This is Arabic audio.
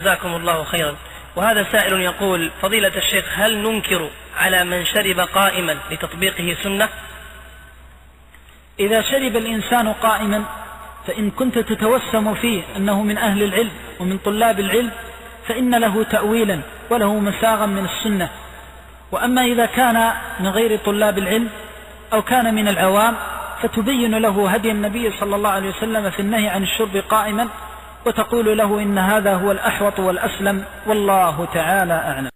جزاكم الله خيرا. وهذا سائل يقول: فضيلة الشيخ، هل ننكر على من شرب قائما لتطبيقه سنة؟ إذا شرب الإنسان قائما فإن كنت تتوسم فيه أنه من أهل العلم ومن طلاب العلم فإن له تأويلا وله مساغا من السنة. وأما إذا كان من غير طلاب العلم أو كان من العوام فتبين له هدي النبي صلى الله عليه وسلم في النهي عن الشرب قائما، وتقول له إن هذا هو الأحوط والأسلم، والله تعالى أعلم.